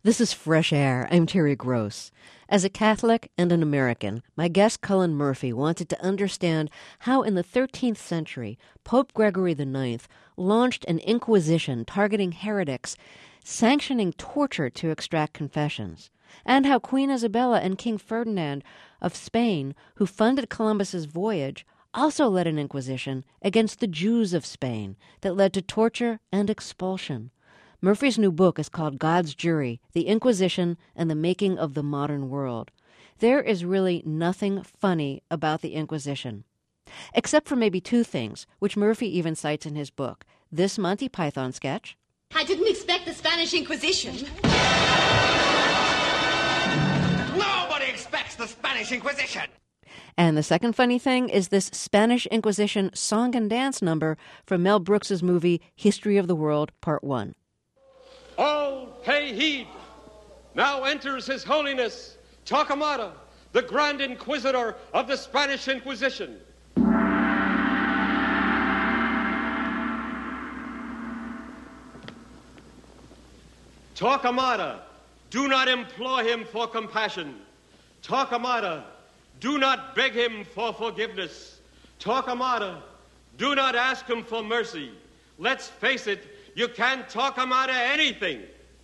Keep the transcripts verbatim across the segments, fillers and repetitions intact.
This is Fresh Air. I'm Terry Gross. As a Catholic and an American, my guest Cullen Murphy wanted to understand how in the thirteenth century, Pope Gregory the Ninth launched an inquisition targeting heretics, sanctioning torture to extract confessions, and how Queen Isabella and King Ferdinand of Spain, who funded Columbus's voyage, also led an inquisition against the Jews of Spain that led to torture and expulsion. Murphy's new book is called God's Jury, The Inquisition and the Making of the Modern World. There is really nothing funny about the Inquisition, except for maybe two things, which Murphy even cites in his book. This Monty Python sketch. I didn't expect the Spanish Inquisition. Nobody expects the Spanish Inquisition. And the second funny thing is this Spanish Inquisition song and dance number from Mel Brooks's movie History of the World, Part one. All pay heed. Now enters His Holiness Torquemada, the Grand Inquisitor of the Spanish Inquisition. Torquemada, do not implore him for compassion. Torquemada, do not beg him for forgiveness. Torquemada, do not ask him for mercy. Let's face it, you can't talk him out of anything.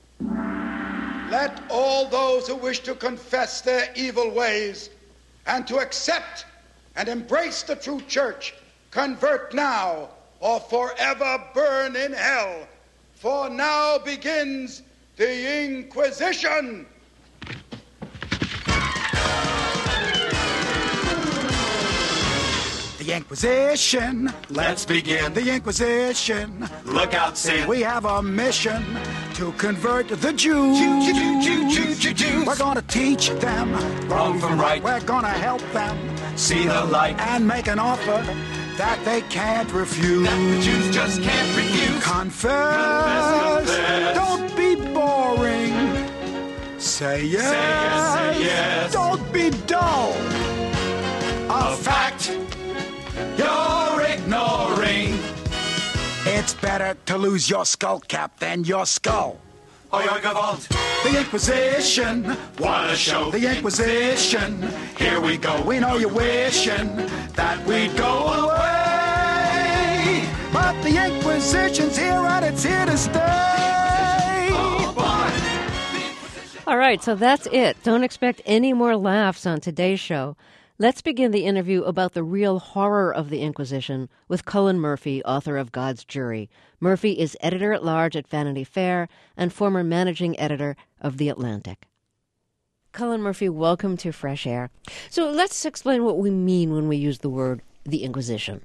Let all those who wish to confess their evil ways and to accept and embrace the true church convert now or forever burn in hell. For now begins the Inquisition. The Inquisition. Let's begin. The Inquisition. Look out, sin. We have a mission to convert the Jews. Jew, Jew, Jew, Jew, Jew, Jews. We're going to teach them wrong from right. We're going to help them see the light and make an offer that they can't refuse. That the Jews just can't refuse. Confess. Confess. Don't be boring. Say yes. Say yes, say yes. Don't be dull. A fact you're ignoring. It's better to lose your skull cap than your skull. Oh, your Gavalt. The Inquisition. What a show. The Inquisition. Here we go. We know you're wishing that we'd go away. But the Inquisition's here and it's here to stay. Oh, boy. All right, so that's it. Don't expect any more laughs on today's show. Let's begin the interview about the real horror of the Inquisition with Cullen Murphy, author of God's Jury. Murphy is editor-at-large at Vanity Fair and former managing editor of The Atlantic. Cullen Murphy, welcome to Fresh Air. So let's explain what we mean when we use the word the Inquisition.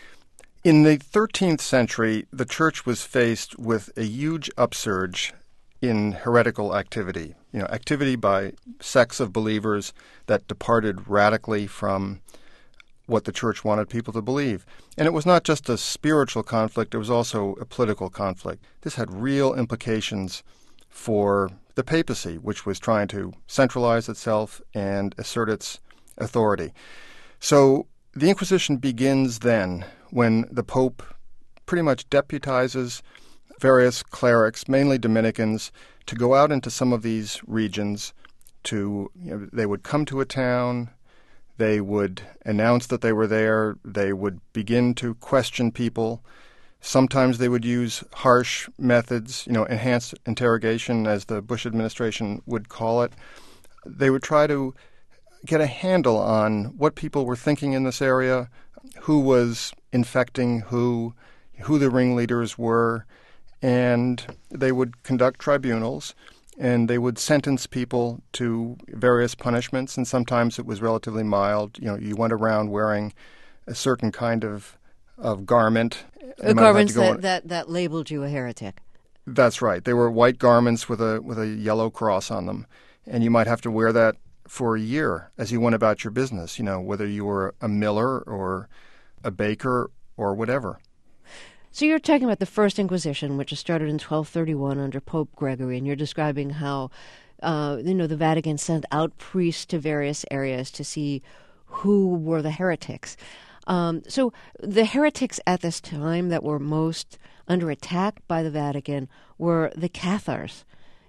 In the thirteenth century, the Church was faced with a huge upsurge in heretical activity, you know, activity by sects of believers that departed radically from what the Church wanted people to believe. And it was not just a spiritual conflict, it was also a political conflict. This had real implications for the papacy, which was trying to centralize itself and assert its authority. So the Inquisition begins then when the Pope pretty much deputizes various clerics, mainly Dominicans, to go out into some of these regions. To you know, they would come to a town, they would announce that they were there, they would begin to question people. Sometimes they would use harsh methods, you know, enhanced interrogation, as the Bush administration would call it. They would try to get a handle on what people were thinking in this area, who was infecting who, who the ringleaders were. And they would conduct tribunals, and they would sentence people to various punishments, and sometimes it was relatively mild. You know, you went around wearing a certain kind of of garment. The garments that, on... that, that labeled you a heretic. That's right. They were white garments with a with a yellow cross on them, and you might have to wear that for a year as you went about your business, you know, whether you were a miller or a baker or whatever. So you're talking about the First Inquisition, which started in twelve thirty-one under Pope Gregory, and you're describing how, uh, you know, the Vatican sent out priests to various areas to see who were the heretics. Um, so the heretics at this time that were most under attack by the Vatican were the Cathars.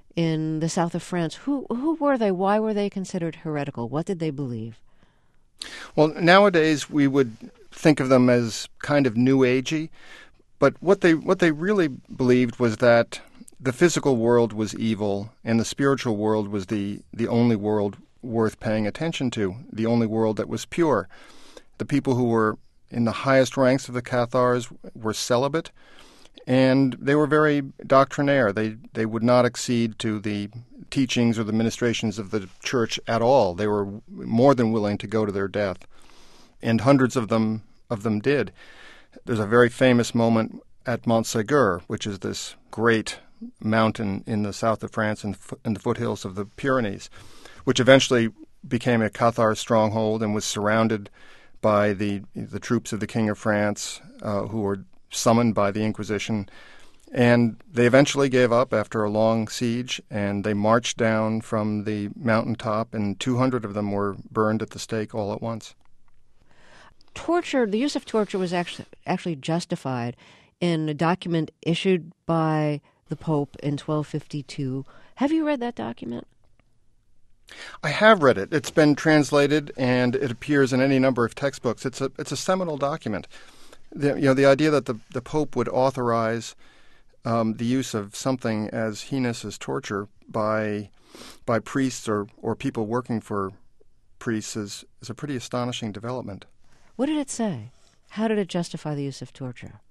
in the south of France. Who who were they? Why were they considered heretical? What did they believe? Well, nowadays we would think of them as kind of New Agey, but what they what they really believed was that the physical world was evil and the spiritual world was the, the only world worth paying attention to, the only world that was pure. The people who were in the highest ranks of the Cathars were celibate, and they were very doctrinaire. They they would not accede to the teachings or the ministrations of the church at all. They were more than willing to go to their death, and hundreds of them of them did. There's a very famous moment at Montségur, which is this great mountain in the south of France and in the foothills of the Pyrenees, which eventually became a Cathar stronghold and was surrounded by the the troops of the King of France, uh, who were summoned by the Inquisition. And they eventually gave up after a long siege, and they marched down from the mountaintop, and two hundred of them were burned at the stake all at once. Torture, the use of torture was actually actually justified in a document issued by the Pope in twelve fifty-two. Have you read that document? I have read it. It's been translated, and it appears in any number of textbooks. It's a it's a seminal document. The, you know, the idea that the, the Pope would authorize um, the use of something as heinous as torture by by priests or, or people working for priests is, is a pretty astonishing development. What did it say? How did it justify the use of torture?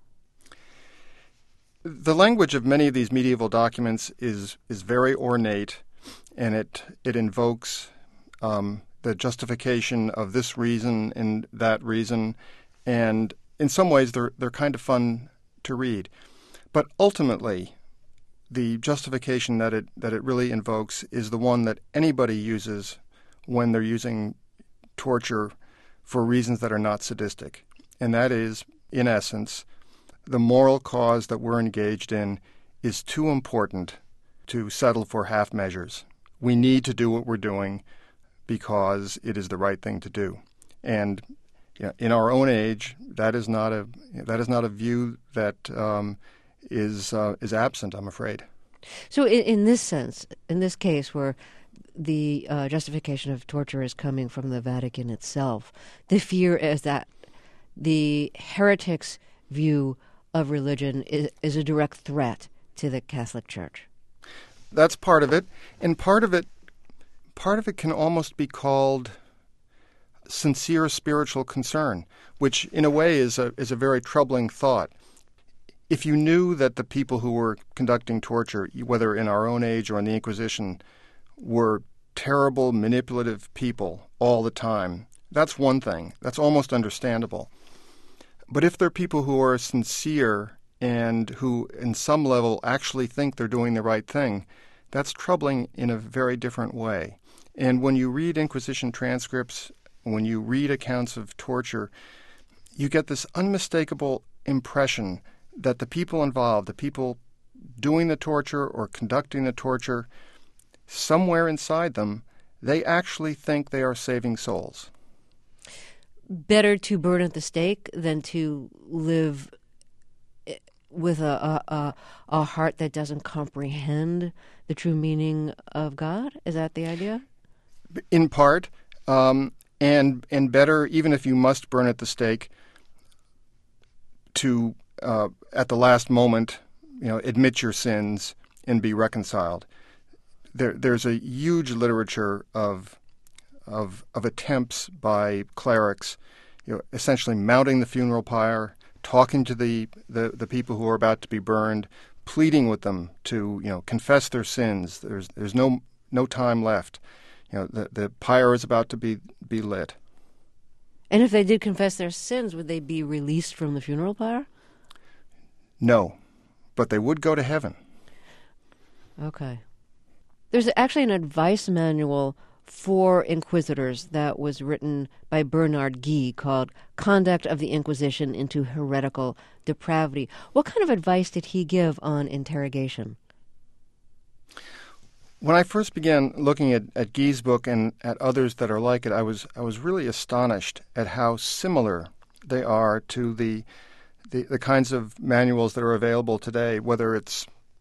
The language of many of these medieval documents is is very ornate, and it it invokes um, the justification of this reason and that reason, and in some ways they're they're kind of fun to read. But ultimately, the justification that it that it really invokes is the one that anybody uses when they're using torture for reasons that are not sadistic, and that is, in essence, the moral cause that we're engaged in is too important to settle for half measures. We need to do what we're doing because it is the right thing to do. And you know, in our own age, that is not a that is not a view that um, is uh, is absent, I'm afraid. So, in, in this sense, in this case, where the uh, justification of torture is coming from the Vatican itself, the fear is that the heretics' view of religion is, is a direct threat to the Catholic Church. That's part of it, and part of it, part of it can almost be called sincere spiritual concern, which in a way is a is a very troubling thought. If you knew that the people who were conducting torture, whether in our own age or in the Inquisition, were terrible, manipulative people all the time, that's one thing. That's almost understandable. But if they're people who are sincere and who, in some level, actually think they're doing the right thing, that's troubling in a very different way. And when you read Inquisition transcripts, when you read accounts of torture, you get this unmistakable impression that the people involved, the people doing the torture or conducting the torture, somewhere inside them, they actually think they are saving souls. Better to burn at the stake than to live with a, a, a heart that doesn't comprehend the true meaning of God? Is that the idea? In part, um, and and better, even if you must burn at the stake, to, uh, at the last moment, you know, admit your sins and be reconciled. There, there's a huge literature of Of, of attempts by clerics, you know, essentially mounting the funeral pyre, talking to the, the, the people who are about to be burned, pleading with them to, you know, confess their sins. There's there's no no time left. You know, the, the pyre is about to be, be lit. And if they did confess their sins, would they be released from the funeral pyre? No, but they would go to heaven. Okay. There's actually an advice manual for inquisitors that was written by Bernard Guy called Conduct of the Inquisition into Heretical Depravity. What kind of advice did he give on interrogation? When I first began looking at, at Guy's book and at others that are like it, I was I was really astonished at how similar they are to the the, the kinds of manuals that are available today, whether it's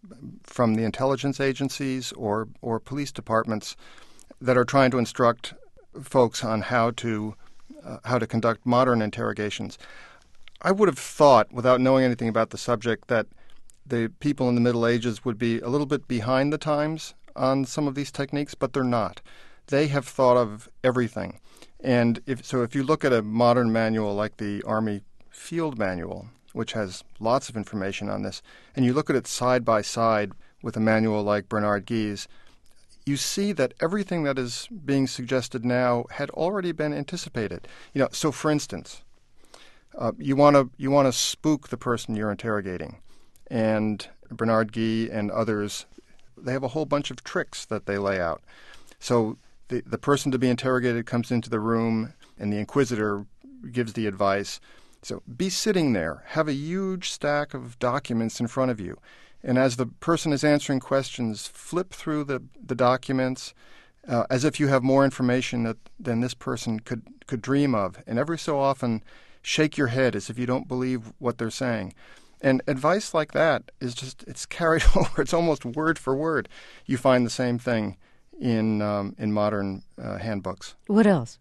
from the intelligence agencies or, or police departments that are trying to instruct folks on how to uh, how to conduct modern interrogations. I would have thought, without knowing anything about the subject, that the people in the Middle Ages would be a little bit behind the times on some of these techniques, but they're not. They have thought of everything. And if, so if you look at a modern manual like the Army Field Manual, which has lots of information on this, and you look at it side by side with a manual like Bernard Guy's, you see that everything that is being suggested now had already been anticipated. You know, so for instance, uh, you want to you want to spook the person you're interrogating, and Bernard Guy and others, they have a whole bunch of tricks that they lay out. So the the person to be interrogated comes into the room, and the inquisitor gives the advice. So be sitting there, have a huge stack of documents in front of you. And as the person is answering questions, flip through the, the documents uh, as if you have more information that, than this person could, could dream of. And every so often, shake your head as if you don't believe what they're saying. And advice like that is just, it's carried over. It's almost word for word. You find the same thing in, um, in modern uh, handbooks. What else?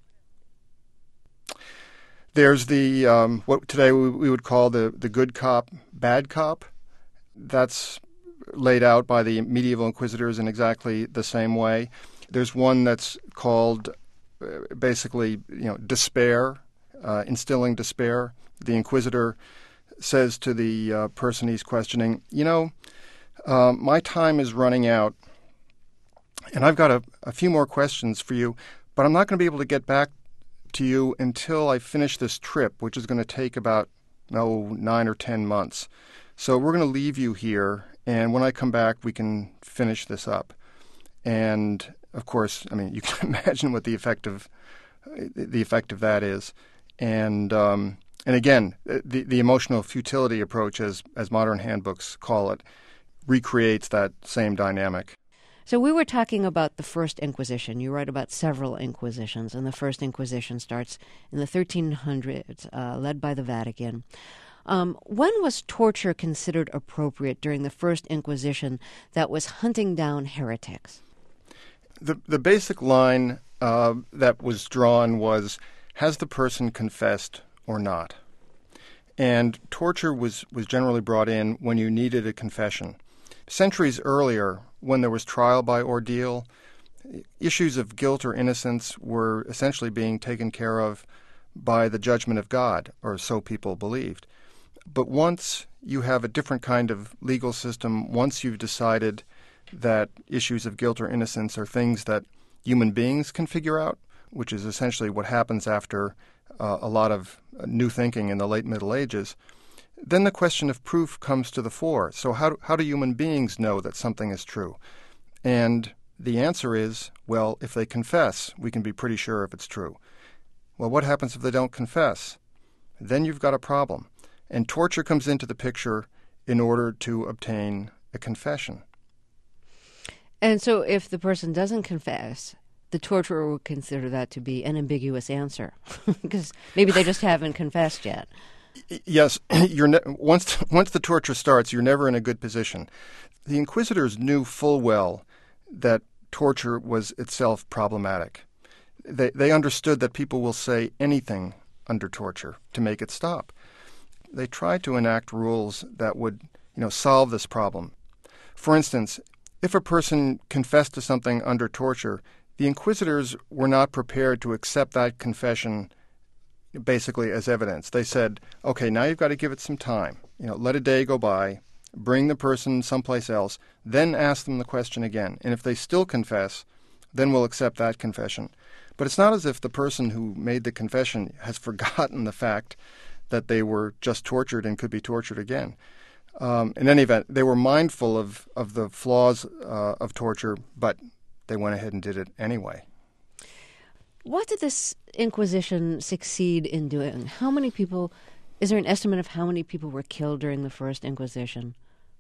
There's the um, what today we, we would call the, the good cop, bad cop. That's laid out by the medieval inquisitors in exactly the same way. There's one that's called uh, basically, you know, despair, uh, instilling despair. The inquisitor says to the uh, person he's questioning, you know, uh, my time is running out, and I've got a, a few more questions for you, but I'm not going to be able to get back to you until I finish this trip, which is going to take about, oh, nine or ten months. So we're going to leave you here, and when I come back, we can finish this up. And, of course, I mean, you can imagine what the effect of, the effect of that is. And, um, and again, the, the emotional futility approach, as, as modern handbooks call it, recreates that same dynamic. So we were talking about the First Inquisition. You write about several Inquisitions, and the First Inquisition starts in the thirteen hundreds, uh, led by the Vatican. Um, when was torture considered appropriate during the First Inquisition that was hunting down heretics? The, the basic line uh, that was drawn was, has the person confessed or not? And torture was, was generally brought in when you needed a confession. Centuries earlier, when there was trial by ordeal, issues of guilt or innocence were essentially being taken care of by the judgment of God, or so people believed. But once you have a different kind of legal system, once you've decided that issues of guilt or innocence are things that human beings can figure out, which is essentially what happens after uh, a lot of new thinking in the late Middle Ages, then the question of proof comes to the fore. So how do, how do human beings know that something is true? And the answer is, well, if they confess, we can be pretty sure if it's true. Well, what happens if they don't confess? Then you've got a problem. And torture comes into the picture in order to obtain a confession. And so if the person doesn't confess, the torturer would consider that to be an ambiguous answer, because maybe they just haven't confessed yet. Yes, you're ne- once once the torture starts, you're never in a good position. The inquisitors knew full well that torture was itself problematic. They they understood that people will say anything under torture to make it stop. They tried to enact rules that would, you know, solve this problem. For instance, if a person confessed to something under torture, the inquisitors were not prepared to accept that confession basically as evidence. They said, okay, now you've got to give it some time. You know, let a day go by, bring the person someplace else, then ask them the question again. And if they still confess, then we'll accept that confession. But it's not as if the person who made the confession has forgotten the fact that they were just tortured and could be tortured again. Um, in any event, they were mindful of, of the flaws uh, of torture, but they went ahead and did it anyway. What did this Inquisition succeed in doing? How many people, is there an estimate of how many people were killed during the First Inquisition?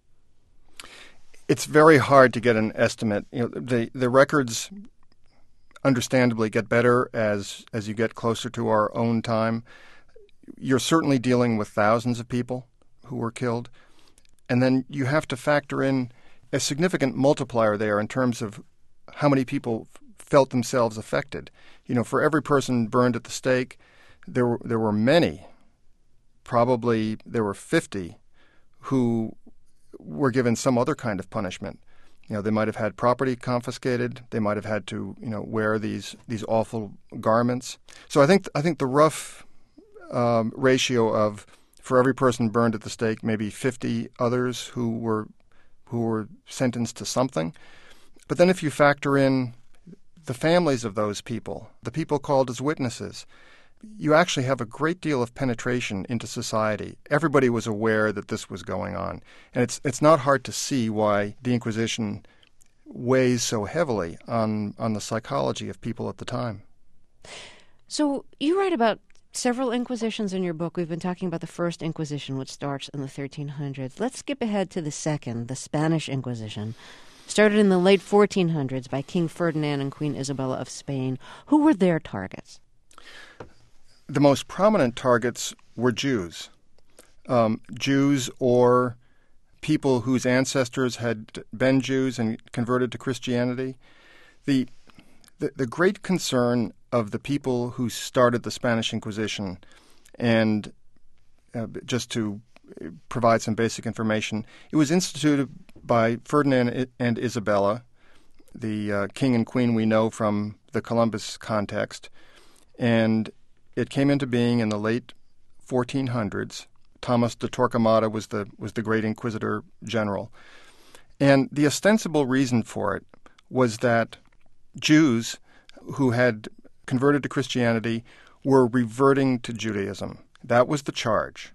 It's very hard to get an estimate. You know, the, the records understandably get better as, as you get closer to our own time. You're certainly dealing with thousands of people who were killed. And then you have to factor in a significant multiplier there in terms of how many people felt themselves affected. You know, for every person burned at the stake, there were, there were many, probably there were fifty, who were given some other kind of punishment. You know, they might have had property confiscated. They might have had to, you know, wear these these awful garments. So I think I think the rough um, ratio of for every person burned at the stake, maybe fifty others who were who were sentenced to something. But then if you factor in the families of those people, the people called as witnesses, you actually have a great deal of penetration into society. Everybody was aware that this was going on. And it's it's not hard to see why the Inquisition weighs so heavily on, on the psychology of people at the time. So you write about several Inquisitions in your book. We've been talking about the First Inquisition, which starts in the thirteen hundreds. Let's skip ahead to the Second, the Spanish Inquisition. Started in the late fourteen hundreds by King Ferdinand and Queen Isabella of Spain. Who were their targets? The most prominent targets were Jews. Um, Jews or people whose ancestors had been Jews and converted to Christianity. The, the, the great concern of the people who started the Spanish Inquisition, and uh, just to provide some basic information, it was instituted by Ferdinand and Isabella, the uh, king and queen we know from the Columbus context, and it came into being in the late fourteen hundreds. Thomas de Torquemada was the was the great Inquisitor General. And the ostensible reason for it was that Jews who had converted to Christianity were reverting to Judaism. That was the charge.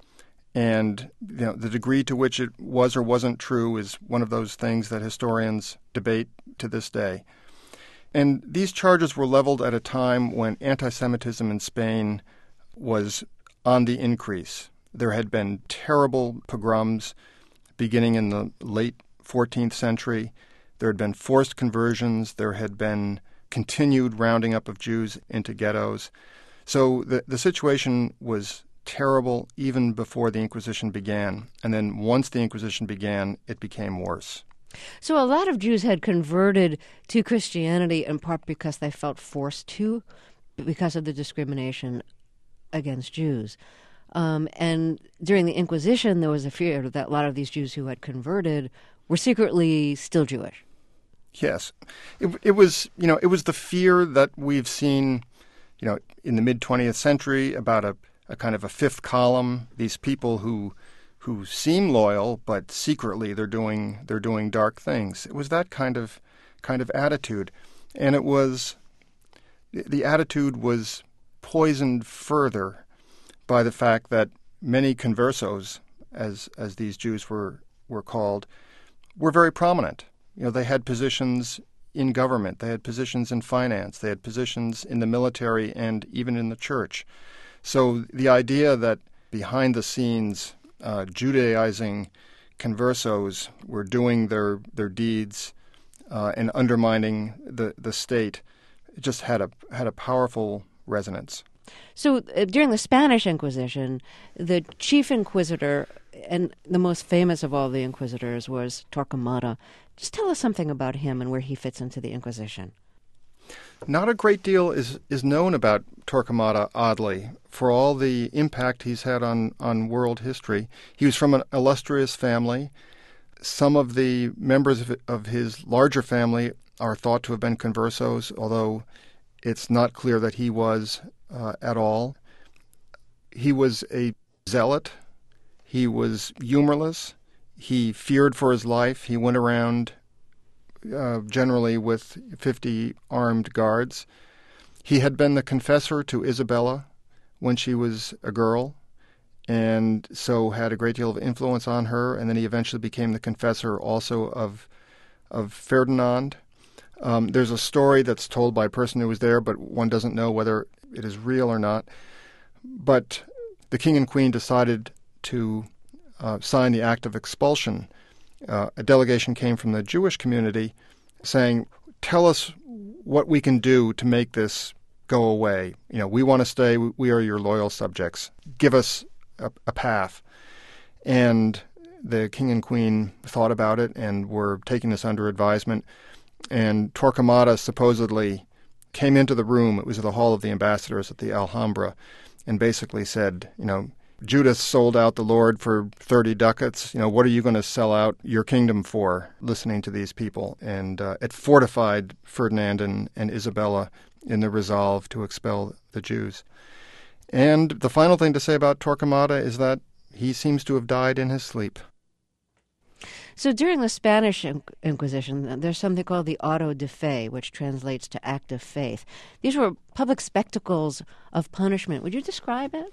And you know, the degree to which it was or wasn't true is one of those things that historians debate to this day. And these charges were leveled at a time when anti-Semitism in Spain was on the increase. There had been terrible pogroms beginning in the late fourteenth century. There had been forced conversions. There had been continued rounding up of Jews into ghettos. So the, the situation was terrible even before the Inquisition began. And then once the Inquisition began, it became worse. So a lot of Jews had converted to Christianity in part because they felt forced to, because of the discrimination against Jews. Um, and during the Inquisition, there was a fear that a lot of these Jews who had converted were secretly still Jewish. Yes. It, it was, you know, it was the fear that we've seen, you know, in the mid-twentieth century about a, a kind of a fifth column, these people who who seem loyal, but secretly they're doing they're doing dark things. It was that kind of kind of attitude. And it was the attitude was poisoned further by the fact that many conversos, as as these Jews were were called, were very prominent. You know, they had positions in government, they had positions in finance, they had positions in the military and even in the church. So the idea that behind the scenes uh, Judaizing conversos were doing their their deeds uh, and undermining the, the state just had a had a powerful resonance. So uh, during the Spanish Inquisition, the chief inquisitor and the most famous of all the inquisitors was Torquemada. Just tell us something about him and where he fits into the Inquisition. Not a great deal is, is known about Torquemada, oddly, for all the impact he's had on, on world history. He was from an illustrious family. Some of the members of, of his larger family are thought to have been conversos, although it's not clear that he was uh, at all. He was a zealot. He was humorless. He feared for his life. He went around uh, generally with fifty armed guards. He had been the confessor to Isabella when she was a girl, and so had a great deal of influence on her. And then he eventually became the confessor also of of Ferdinand. Um, there's a story that's told by a person who was there, but one doesn't know whether it is real or not. But the king and queen decided to uh, sign the act of expulsion. Uh, a delegation came from the Jewish community saying, tell us what we can do to make this go away. You know, we want to stay. We are your loyal subjects. Give us a, a path. And the king and queen thought about it and were taking this under advisement. And Torquemada supposedly came into the room. It was the Hall of the Ambassadors at the Alhambra, and basically said, you know, Judas sold out the Lord for thirty ducats. You know, what are you going to sell out your kingdom for, listening to these people? And uh, it fortified Ferdinand and, and Isabella in the resolve to expel the Jews. And the final thing to say about Torquemada is that he seems to have died in his sleep. So during the Spanish Inquisition, there's something called the auto de fe, which translates to act of faith. These were public spectacles of punishment. Would you describe it?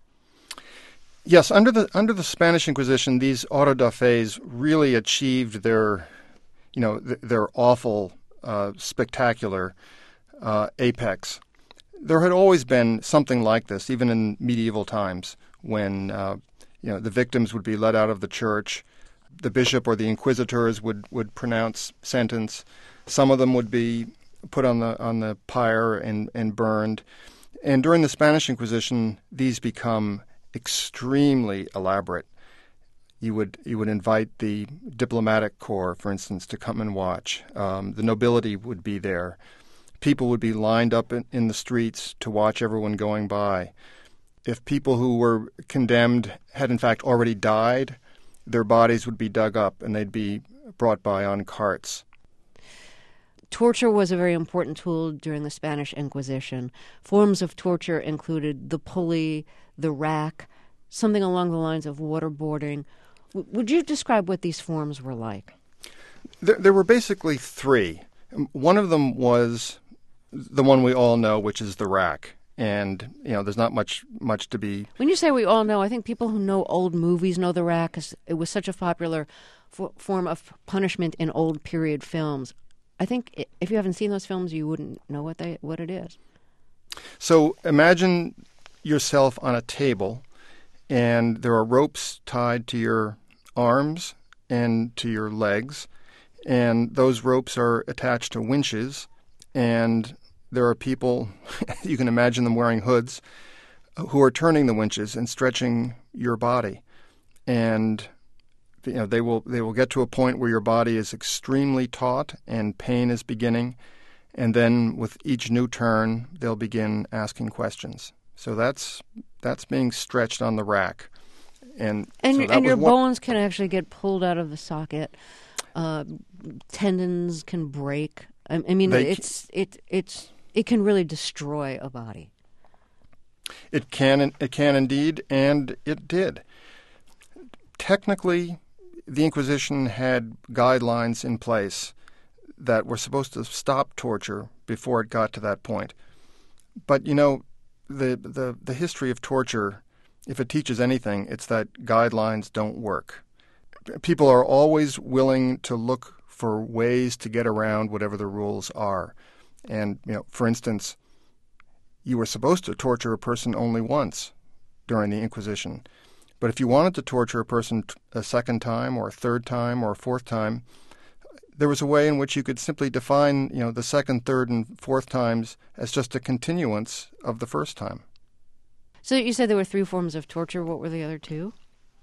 Yes, under the under the Spanish Inquisition, these auto da fes really achieved their, you know, th- their awful, uh, spectacular uh, apex. There had always been something like this, even in medieval times, when uh, you know the victims would be led out of the church. The bishop or the inquisitors would, would pronounce sentence. Some of them would be put on the on the pyre and, and burned. And during the Spanish Inquisition, these become extremely elaborate. You would you would invite the diplomatic corps, for instance, to come and watch. Um, the nobility would be there. People would be lined up in, in the streets to watch everyone going by. If people who were condemned had in fact already died, their bodies would be dug up and they'd be brought by on carts. Torture was a very important tool during the Spanish Inquisition. Forms of torture included the pulley, the rack, something along the lines of waterboarding. W- would you describe what these forms were like? There, there were basically three. One of them was the one we all know, which is the rack. And, you know, there's not much much to be... When you say we all know, I think people who know old movies know the rack, because it was such a popular f- form of punishment in old period films. I think if you haven't seen those films, you wouldn't know what they what it is. So imagine yourself on a table, and there are ropes tied to your arms and to your legs, and those ropes are attached to winches, and there are people, you can imagine them wearing hoods, who are turning the winches and stretching your body. And you know they will they will get to a point where your body is extremely taut and pain is beginning, and then with each new turn, they'll begin asking questions. So that's that's being stretched on the rack. And and, so your, that and was your one... bones can actually get pulled out of the socket. Uh, tendons can break. I, I mean, They... it's it it's it can really destroy a body. It can it can indeed, and it did. Technically, the Inquisition had guidelines in place that were supposed to stop torture before it got to that point. But, you know, the the, the history of torture, if it teaches anything, it's that guidelines don't work. People are always willing to look for ways to get around whatever the rules are. And, you know, for instance, you were supposed to torture a person only once during the Inquisition. But if you wanted to torture a person a second time or a third time or a fourth time, there was a way in which you could simply define, you know, the second, third, and fourth times as just a continuance of the first time. So you said there were three forms of torture. What were the other two?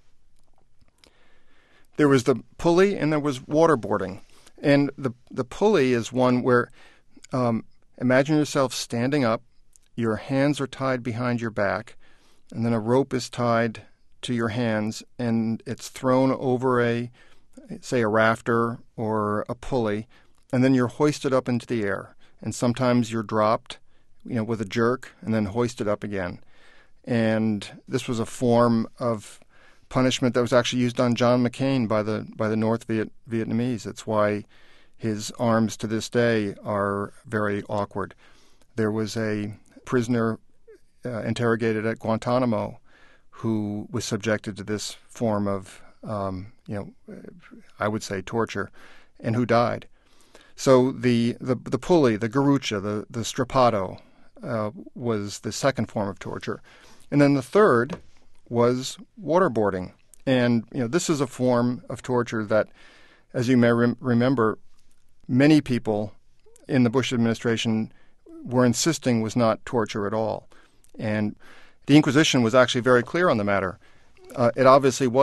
There was the pulley and there was waterboarding. And the the pulley is one where um, imagine yourself standing up, your hands are tied behind your back, and then a rope is tied to your hands, and it's thrown over a, say, a rafter or a pulley, and then you're hoisted up into the air. And sometimes you're dropped, you know, with a jerk, and then hoisted up again. And this was a form of punishment that was actually used on John McCain by the by the North Viet, Vietnamese. That's why his arms to this day are very awkward. There was a prisoner uh, interrogated at Guantanamo who was subjected to this form of, um, you know, I would say torture, and who died. So the the, the pulley, the garrucha, the, the strapado uh, was the second form of torture. And then the third was waterboarding. And, you know, this is a form of torture that, as you may rem- remember, many people in the Bush administration were insisting was not torture at all. And the Inquisition was actually very clear on the matter. Uh, it obviously was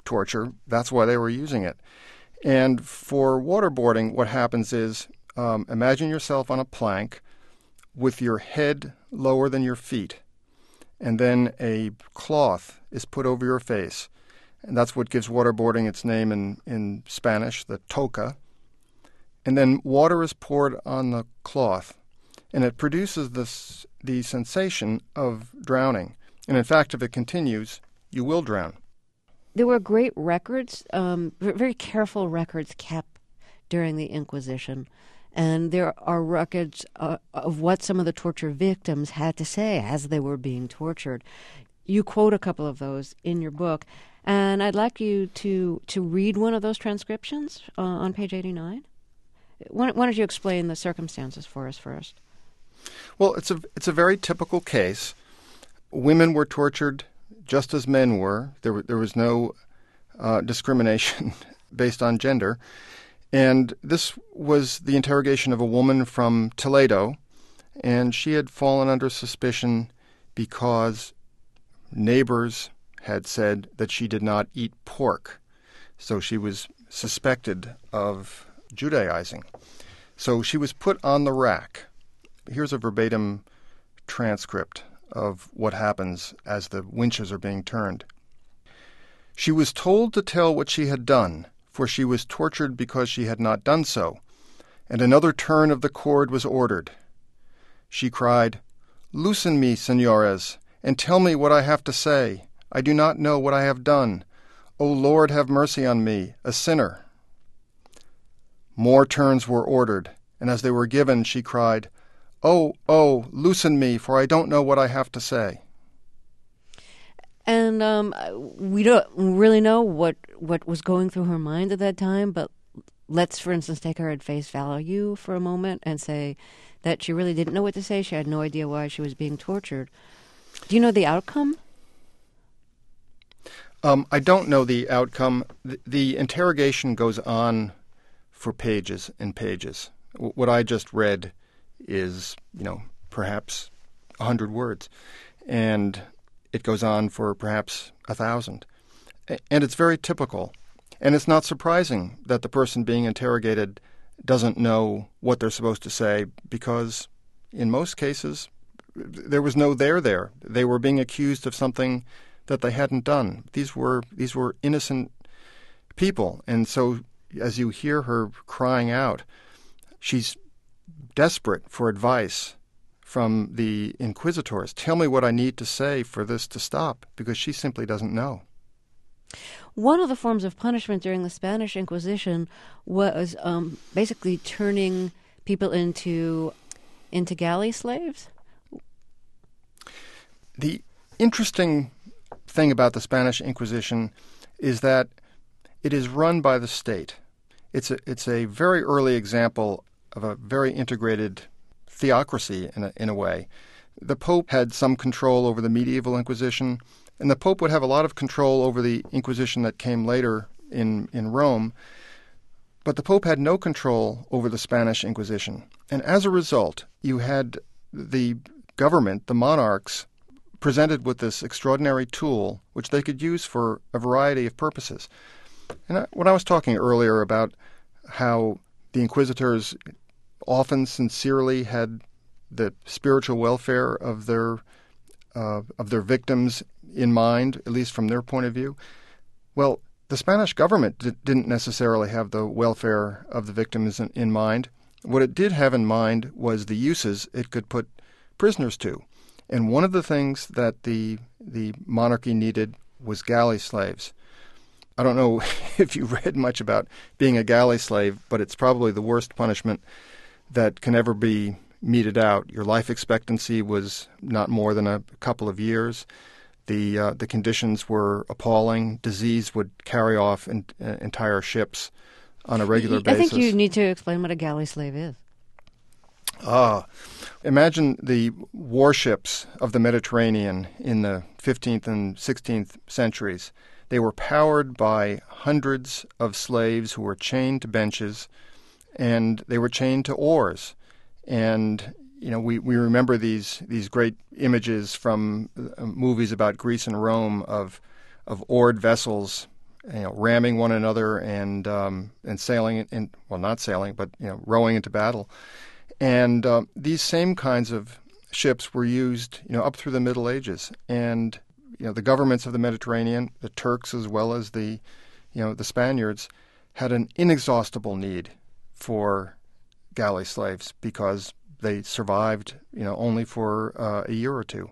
torture. That's why they were using it. And for waterboarding, what happens is, um, imagine yourself on a plank with your head lower than your feet, and then a cloth is put over your face. And that's what gives waterboarding its name in, in Spanish, the toca. And then water is poured on the cloth, and it produces this the sensation of drowning. And in fact, if it continues, you will drown. There were great records, um, very careful records kept during the Inquisition. And there are records uh, of what some of the torture victims had to say as they were being tortured. You quote a couple of those in your book. And I'd like you to, to read one of those transcriptions uh, on page eighty-nine. Why, why don't you explain the circumstances for us first? Well, it's a it's a very typical case. Women were tortured just as men were. There were, there was no uh, discrimination based on gender. And this was the interrogation of a woman from Toledo, and she had fallen under suspicion because neighbors had said that she did not eat pork. So she was suspected of Judaizing. So she was put on the rack. Here's a verbatim transcript of what happens as the winches are being turned. She was told to tell what she had done, for she was tortured because she had not done so, and another turn of the cord was ordered. She cried, "Loosen me, senores, and tell me what I have to say. I do not know what I have done. O Lord, have mercy on me, a sinner." More turns were ordered, and as they were given, she cried, "Oh, oh, loosen me, for I don't know what I have to say." And um, we don't really know what, what was going through her mind at that time, but let's, for instance, take her at face value for a moment and say that she really didn't know what to say. She had no idea why she was being tortured. Do you know the outcome? Um, I don't know the outcome. The, the interrogation goes on for pages and pages. W- what I just read is, you know, perhaps a hundred words. And it goes on for perhaps a thousand. And it's very typical. And it's not surprising that the person being interrogated doesn't know what they're supposed to say, because in most cases, there was no there there. They were being accused of something that they hadn't done. These were these were innocent people. And so as you hear her crying out, she's desperate for advice from the inquisitors. Tell me what I need to say for this to stop, because she simply doesn't know. One of the forms of punishment during the Spanish Inquisition was um, basically turning people into into galley slaves. The interesting thing about the Spanish Inquisition is that it is run by the state. It's a, it's a very early example of a very integrated theocracy in a, in a way. The Pope had some control over the medieval Inquisition, and the Pope would have a lot of control over the Inquisition that came later in, in Rome, but the Pope had no control over the Spanish Inquisition. And as a result, you had the government, the monarchs, presented with this extraordinary tool which they could use for a variety of purposes. And I, when I was talking earlier about how the inquisitors often sincerely had the spiritual welfare of their uh, of their victims in mind, at least from their point of view, well, the Spanish government d- didn't necessarily have the welfare of the victims in, in mind. What it did have in mind was the uses it could put prisoners to. And one of the things that the the monarchy needed was galley slaves. I don't know if you read much about being a galley slave, but it's probably the worst punishment that can ever be meted out. Your life expectancy was not more than a couple of years. The uh, the conditions were appalling. Disease would carry off in, uh, entire ships on a regular I basis. think you need to explain what a galley slave is. Ah, imagine the warships of the Mediterranean in the fifteenth and sixteenth centuries. They were powered by hundreds of slaves who were chained to benches, and they were chained to oars. And, you know, we, we remember these these great images from uh, movies about Greece and Rome of of oared vessels you know, ramming one another and um, and sailing in, well, not sailing, but you know, rowing into battle. And uh, these same kinds of ships were used, you know, up through the Middle Ages. And you know, the governments of the Mediterranean, the Turks as well as the, you know, the Spaniards, had an inexhaustible need for galley slaves because they survived, you know, only for uh, a year or two.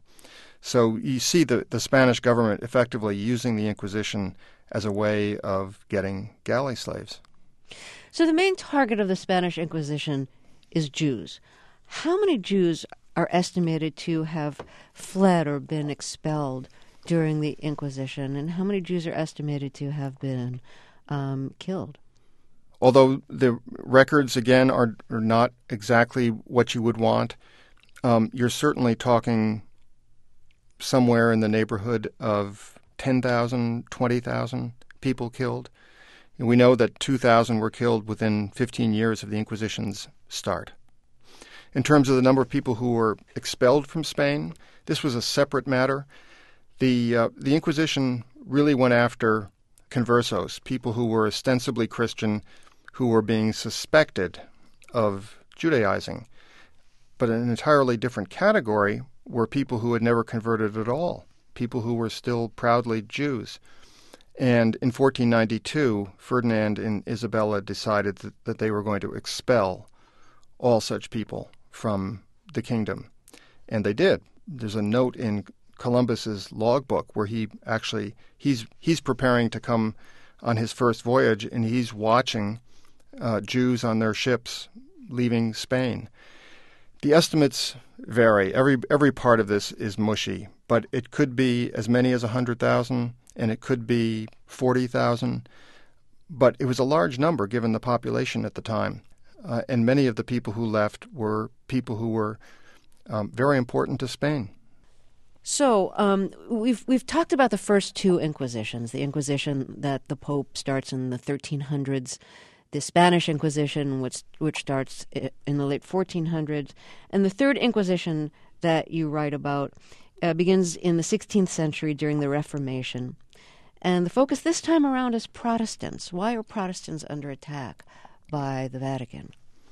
So you see the, the Spanish government effectively using the Inquisition as a way of getting galley slaves. So the main target of the Spanish Inquisition is Jews. How many Jews are estimated to have fled or been expelled during the Inquisition, and how many Jews are estimated to have been um, killed? Although the records, again, are, are not exactly what you would want, um, you're certainly talking somewhere in the neighborhood of ten thousand, twenty thousand people killed. And we know that two thousand were killed within fifteen years of the Inquisition's start. In terms of the number of people who were expelled from Spain, this was a separate matter. The uh, the Inquisition really went after conversos, people who were ostensibly Christian, who were being suspected of Judaizing. But an entirely different category were people who had never converted at all, people who were still proudly Jews. And in fourteen ninety-two, Ferdinand and Isabella decided that, that they were going to expel all such people from the kingdom. And they did. There's a note in Columbus's logbook where he actually, he's he's preparing to come on his first voyage, and he's watching uh, Jews on their ships leaving Spain. The estimates vary. Every every part of this is mushy, but it could be as many as one hundred thousand, and it could be forty thousand. But it was a large number given the population at the time. Uh, and many of the people who left were people who were um, very important to Spain. So um, we've we've talked about the first two Inquisitions, the Inquisition that the Pope starts in the thirteen hundreds, the Spanish Inquisition, which which starts in the late fourteen hundreds, and the Third Inquisition that you write about uh, begins in the sixteenth century during the Reformation. And the focus this time around is Protestants. Why are Protestants under attack by the Vatican?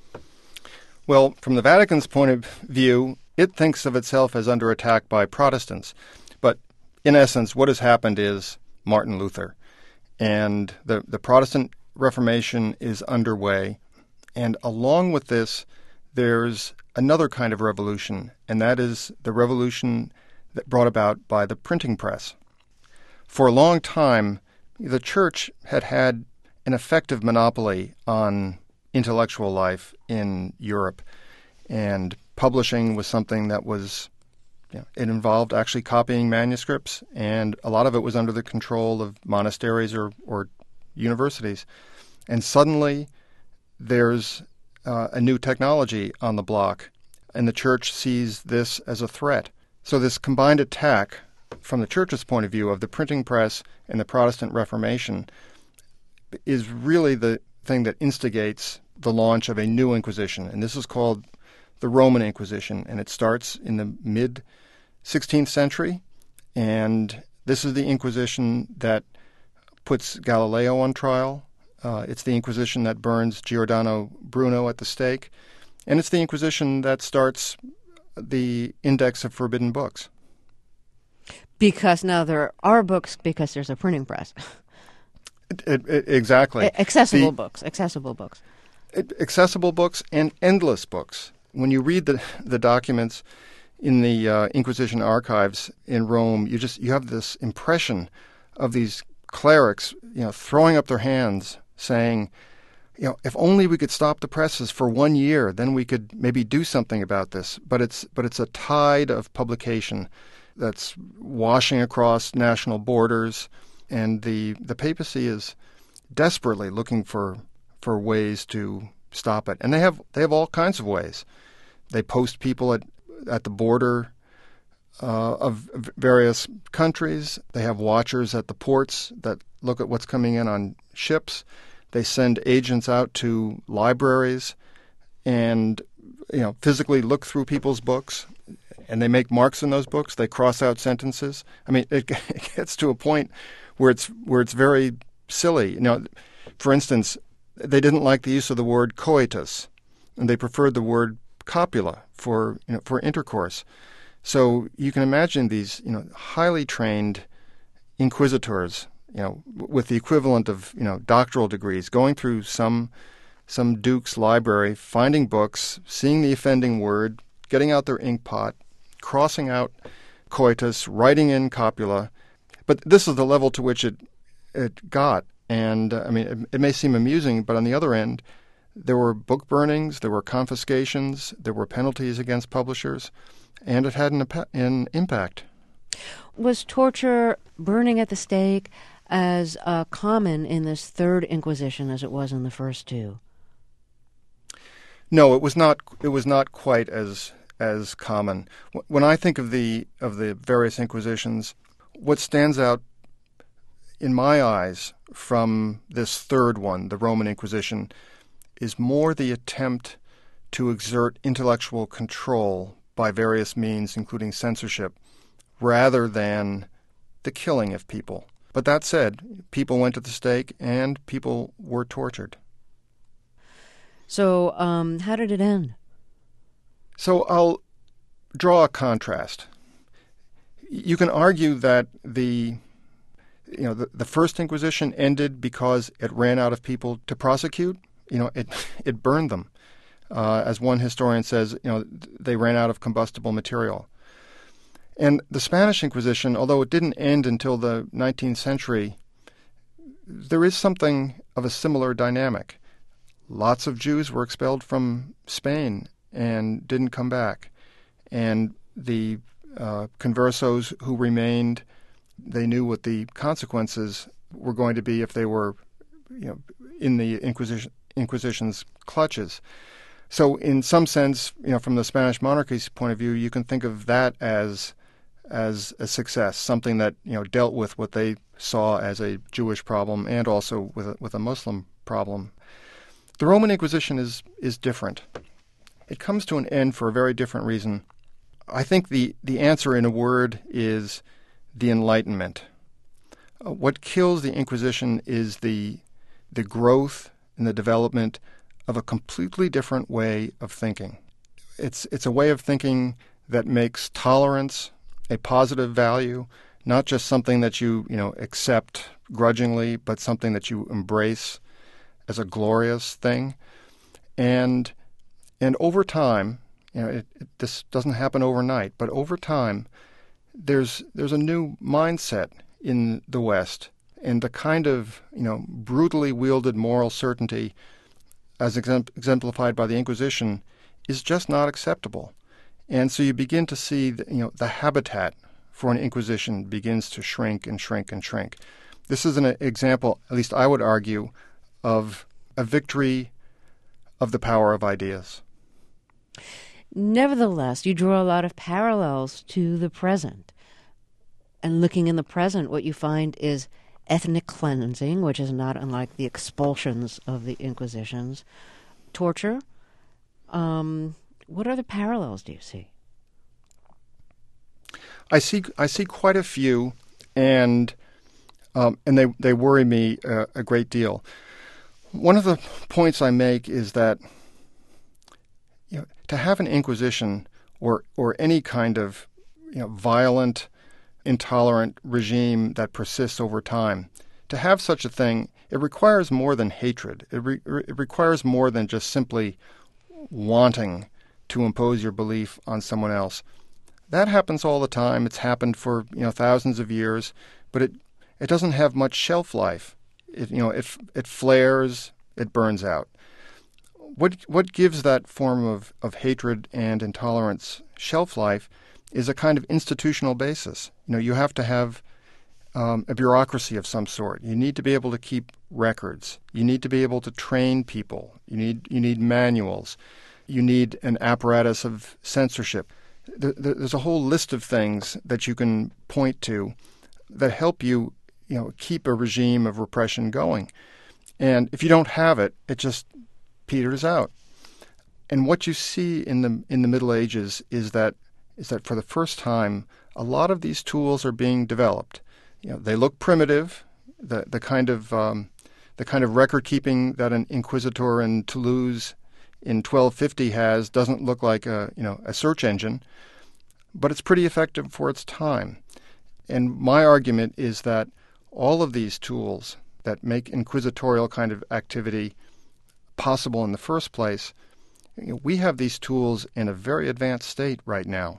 Well, from the Vatican's point of view, it thinks of itself as under attack by Protestants. But in essence, what has happened is Martin Luther. And the, the Protestant Reformation is underway. And along with this, there's another kind of revolution, and that is the revolution that brought about by the printing press. For a long time, the church had had an effective monopoly on intellectual life in Europe, and publishing was something that was, you know, it involved actually copying manuscripts, and a lot of it was under the control of monasteries or, or universities. And suddenly there's uh, a new technology on the block, and the church sees this as a threat. So this combined attack from the church's point of view of the printing press and the Protestant Reformation is really the thing that instigates the launch of a new Inquisition. And this is called the Roman Inquisition, and it starts in the mid-sixteenth century. And this is the Inquisition that puts Galileo on trial. Uh, it's the Inquisition that burns Giordano Bruno at the stake. And it's the Inquisition that starts the Index of Forbidden Books. Because now there are books because there's a printing press. It, it, it, exactly. Accessible the, books. Accessible books. It, accessible books and endless books. When you read the the documents in the uh, Inquisition archives in Rome, you just you have this impression of these clerics, you know, throwing up their hands, saying, you know, if only we could stop the presses for one year, then we could maybe do something about this. But it's but it's a tide of publication that's washing across national borders, and the the papacy is desperately looking for for ways to stop it. And they have they have all kinds of ways. They post people at at the border uh, of various countries. They have watchers at the ports that look at what's coming in on ships. They send agents out to libraries and, you know, physically look through people's books, and they make marks in those books. They cross out sentences. I mean, it, it gets to a point where it's where it's very silly. You know, for instance, they didn't like the use of the word coitus, and they preferred the word copula for you know for intercourse. So you can imagine these you know highly trained inquisitors, you know, with the equivalent of you know doctoral degrees, going through some some duke's library, finding books, seeing the offending word, getting out their ink pot, crossing out coitus, writing in copula. But this is the level to which it it got. And, uh, I mean, it, it may seem amusing, but on the other end, there were book burnings, there were confiscations, there were penalties against publishers, and it had an, an impact. Was torture, burning at the stake, as uh, common in this Third Inquisition as it was in the first two? No, it was not. It was not quite as as common. When I think of the of the various Inquisitions, what stands out in my eyes from this third one, the Roman Inquisition, is more the attempt to exert intellectual control by various means, including censorship, rather than the killing of people. But that said, people went to the stake and people were tortured. So um, how did it end? So I'll draw a contrast. You can argue that the you know the, the First Inquisition ended because it ran out of people to prosecute. You know, it it burned them. Uh, as one historian says, you know, they ran out of combustible material. And the Spanish Inquisition, although it didn't end until the nineteenth century, there is something of a similar dynamic. Lots of Jews were expelled from Spain and didn't come back. And the uh, conversos who remained, they knew what the consequences were going to be if they were, you know, in the Inquisition, Inquisition's clutches. So in some sense, you know, from the Spanish monarchy's point of view, you can think of that as as a success, something that, you know, dealt with what they saw as a Jewish problem and also with a, with a Muslim problem. The Roman Inquisition is is different. It comes to an end for a very different reason. I think the, the answer in a word is the Enlightenment. Uh, what kills the Inquisition is the the growth and the development of a completely different way of thinking. It's it's a way of thinking that makes tolerance a positive value, not just something that you, you know, accept grudgingly, but something that you embrace as a glorious thing. And and over time, you know, it, it, this doesn't happen overnight, but over time, there's there's a new mindset in the West, and the kind of, you know, brutally wielded moral certainty, as exemplified by the Inquisition, is just not acceptable. And so you begin to see, that, you know, the habitat for an Inquisition begins to shrink and shrink and shrink. This is an example, at least I would argue, of a victory of the power of ideas. Nevertheless, you draw a lot of parallels to the present. And looking in the present, what you find is ethnic cleansing, which is not unlike the expulsions of the Inquisitions, torture. Um, what other parallels do you see? I see I see quite a few, and um, and they they worry me uh, a great deal. One of the points I make is that, you know, to have an Inquisition or or any kind of, you know, violent, intolerant regime that persists over time, to have such a thing, it requires more than hatred. It, re- it requires more than just simply wanting to impose your belief on someone else. That happens all the time. It's happened for, you know, thousands of years, but it it doesn't have much shelf life. It, you know, it it flares, it burns out. What what gives that form of, of hatred and intolerance shelf life is a kind of institutional basis. You know, you have to have um, a bureaucracy of some sort. You need to be able to keep records. You need to be able to train people. You need you need manuals. You need an apparatus of censorship. There, there's a whole list of things that you can point to that help you, you know, keep a regime of repression going. And if you don't have it, it just peters out. And what you see in the in the Middle Ages is that is that for the first time, a lot of these tools are being developed. You know, they look primitive. the the kind of um, the kind of record keeping that an inquisitor in Toulouse in twelve fifty has doesn't look like a you know a search engine, but it's pretty effective for its time. And my argument is that all of these tools that make inquisitorial kind of activity possible in the first place, you know, we have these tools in a very advanced state right now.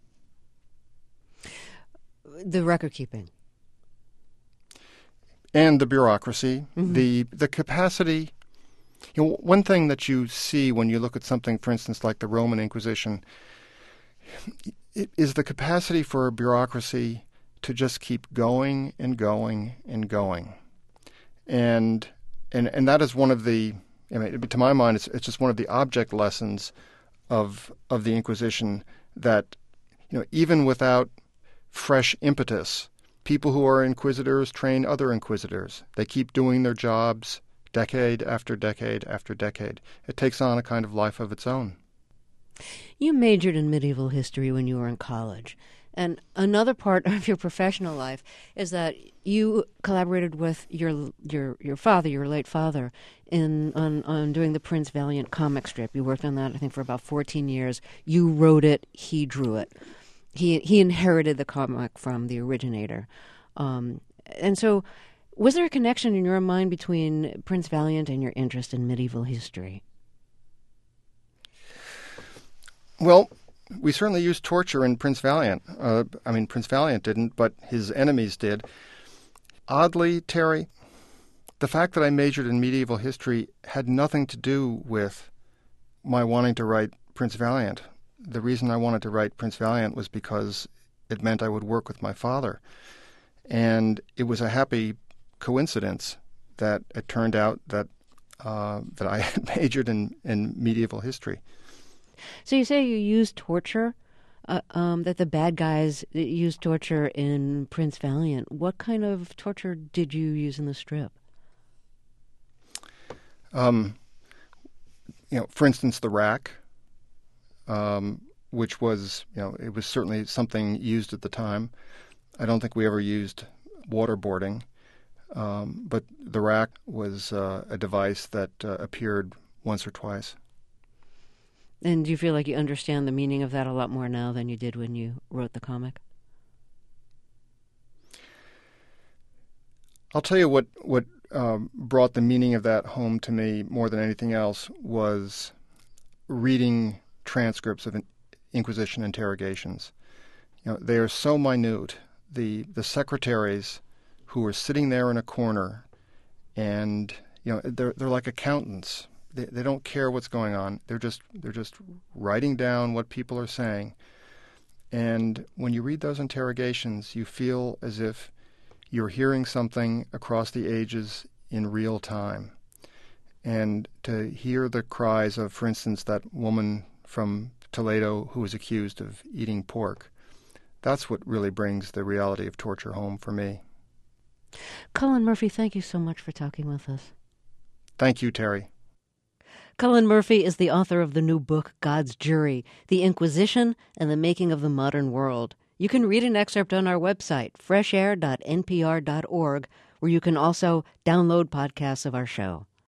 The record keeping. And the bureaucracy, mm-hmm. the the capacity. You know, one thing that you see when you look at something, for instance, like the Roman Inquisition, it is the capacity for a bureaucracy to just keep going and going and going. And and and that is one of the, I mean, to my mind, it's it's just one of the object lessons of of the Inquisition, that, you know, even without fresh impetus, people who are inquisitors train other inquisitors. They keep doing their jobs decade after decade after decade. It takes on a kind of life of its own. You majored in medieval history when you were in college. And another part of your professional life is that you collaborated with your your your father, your late father, in on, on doing the Prince Valiant comic strip. You worked on that, I think, for about fourteen years. You wrote it. He drew it. He he inherited the comic from the originator. Um, and so was there a connection in your mind between Prince Valiant and your interest in medieval history? Well, we certainly used torture in Prince Valiant. Uh, I mean, Prince Valiant didn't, but his enemies did. Oddly, Terry, the fact that I majored in medieval history had nothing to do with my wanting to write Prince Valiant. The reason I wanted to write Prince Valiant was because it meant I would work with my father. And it was a happy coincidence that it turned out that uh, that I had majored in, in medieval history. So you say you used torture, uh, um, that the bad guys used torture in Prince Valiant. What kind of torture did you use in the strip? Um, you know, for instance, the rack, um, which was, you know, it was certainly something used at the time. I don't think we ever used waterboarding, um, but the rack was uh, a device that uh, appeared once or twice. And do you feel like you understand the meaning of that a lot more now than you did when you wrote the comic? I'll tell you what, what um, brought the meaning of that home to me more than anything else was reading transcripts of Inquisition interrogations. You know, they are so minute. The the secretaries who are sitting there in a corner, and you know, they're they're like accountants. They they don't care what's going on. They're just they're just writing down what people are saying. And when you read those interrogations, you feel as if you're hearing something across the ages in real time. And to hear the cries of, for instance, that woman from Toledo who was accused of eating pork, that's what really brings the reality of torture home for me. Cullen Murphy, thank you so much for talking with us. Thank you, Terry. Cullen Murphy is the author of the new book, God's Jury, The Inquisition and the Making of the Modern World. You can read an excerpt on our website, fresh air dot n p r dot org, where you can also download podcasts of our show.